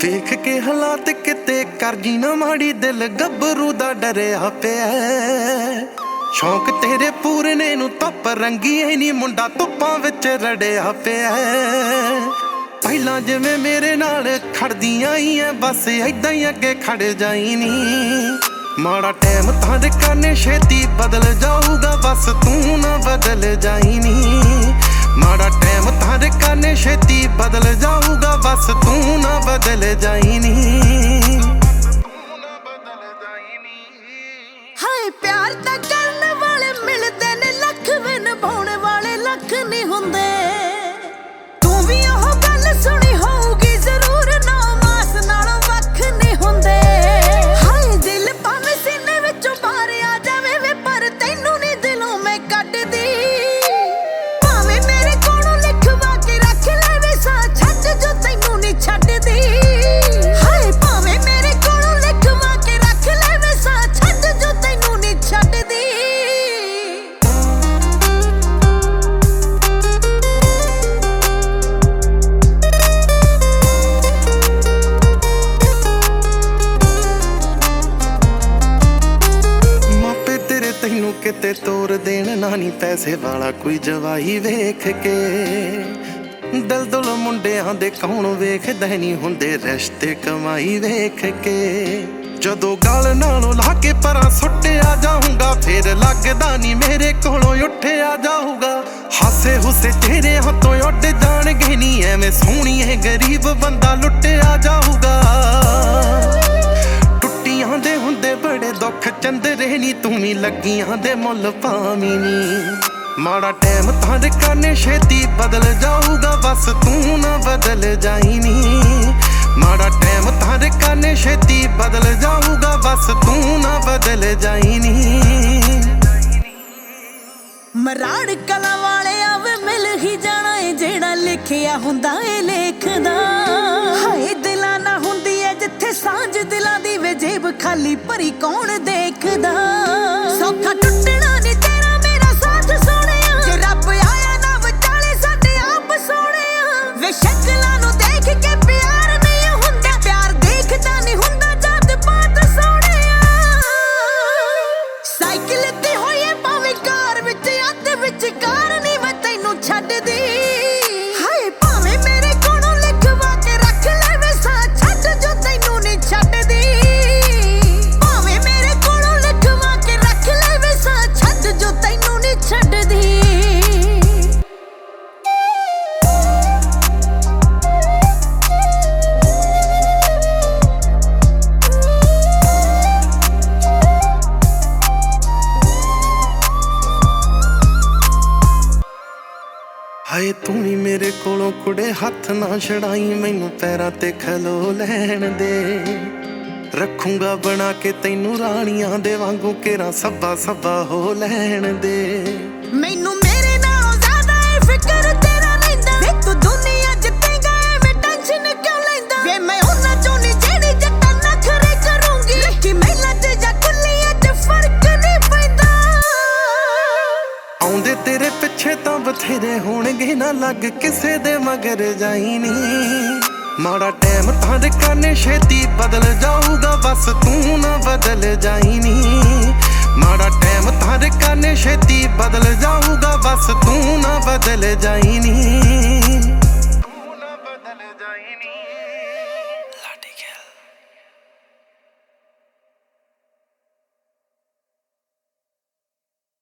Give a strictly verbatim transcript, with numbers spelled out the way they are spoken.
देख के हालात किते कर जी ना माड़ी दिल गब्बरू दा डरिया पिया शौक तेरे पूरने नू धुप रंगी है नी मुंडा धुप्पां विच रड़िया पिया पहलां जिवें मेरे नाल खड़दियां ही ऐ बस ऐदां ही अगे खड़ जाई नी माड़ा टाइम तां करने छेती बदल जाऊगा बस तू ना बदल जाई नी माड़ा टाइम तां करने छेती बदल जाऊगा बस तू ना बदल जाई नी हाय प्यार तां करन वाले मिलदे ने लख वे निभाउण वाले लख नहीं हुंदे तू भी ओह गल सुनी होऊगी जरूर ना मास नालों वख नहीं हुंदे हाय दिल भावें सीने विचों बाहर आ जावे वे पर तैनू नहीं दिलों मैं कड्डदी भावें मेरे कोलों लिखवा के रख ले वे सा छੱਡ जो तैनू नहीं छड्डदी हाय भावें मेरे कोलों लिखवा के रख ले वे सा छੱਡ जो तैनू नहीं छड्डदी तैनू किते तोर देन ना नी पैसे वाला कोई जवाई वेख के दिल दुल मुंडियां दे कौन वेखदे नहीं हुंदे रिश्ते कमाई वेख के जदों गल नालों ला के परां सुट्टिया जाऊंगा फिर लगदा नी मेरे कोलों उठिया जाऊगा हासे हुसे तेरे हाथों उड़ जाणगे नी एवें सोहणीए गरीब बंदा लुटिया जाऊगा दे हुंदे बड़े दुख चंदरे नी तू भी लगियां दे मुल पावी नी माड़ा टाइम तां करने छेती बदल जाऊगा बस तू ना बदल जाई नी माड़ा टाइम तां करने छेती बदल जाऊगा बस तू ना बदल जाई नी मराड़ कला वाले आवे मिल ही जाना है जेड़ा लिखिया हुंदा ए लेखदा हाय दिलां ना हुंदी है जिथे सांझ दिलां दी वे जेब खाली भरी कौन देखदा सौखा टुटना नी तेरा मेरा साथ सोहणिया जे रब आया ना विचाले साडे आप सोहणिया वे शक्लां नू देख के प्यार नहीं हुंदा प्यार देखदा नहीं हुंदा जद बात सोहणिया साइकिल ते होए भावें कार विच अध विच कार नहीं मैं तैनू छड्डदी हाय भावें मेरे कोलों लिखवा के रख ले वे सा छੱਡ जो तैनू नहीं छड्डदी भावें मेरे कोलों लिखवा के रख ले वे सा छੱਡ जो तैनू नहीं छड्डदी हाय तू ही मेरे कोलों कुड़े हथ ना छड़ाई मैनू पैरां ते खलो लैण दे रखूंगा बना के तैनू रानियां दे वांगू केरा सब्बा सब्बा हो लैण दे मैनू मेरे नालों ज्यादा है फिक्र तेरा लैंदा वे तू दुनिया जितेगा मैं टेंशन क्यों लैंदा वे मैं उन्हां चों नी जेड़ी जट्टां नखरे करूंगी रखी महिला ते जा कुल्लियां च फर्क नहीं पैंदा आउंदे तेरे पिछे तां बथेरे होणगे ना लग किसे दे मगर जाई नी माड़ा टाइम तां करने छेती बदल जाऊगा बस तू ना बदल जाई नी माड़ा टाइम तां करने छेती बदल जाऊगा बस तू ना बदल जाई नी।